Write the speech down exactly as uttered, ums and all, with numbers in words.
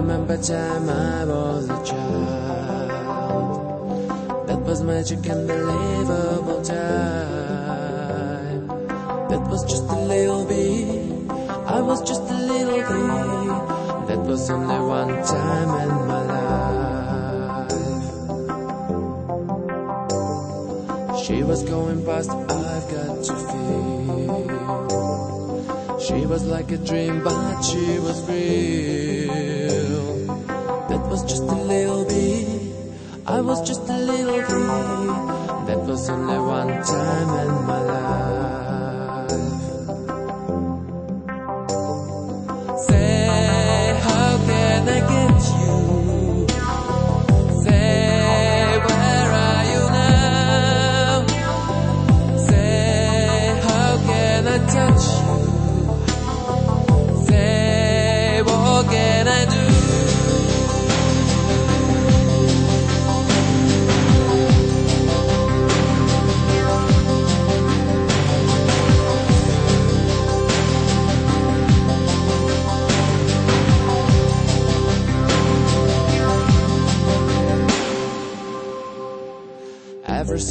remember time I was a child. That was magic and believable time. That was just a little bit. I was just a little bit. That was only one time in my life. She was going past, I've got to feel. She was like a dream, but she was real. That was just a little bit. I was just a little bit. That was only one time in my life.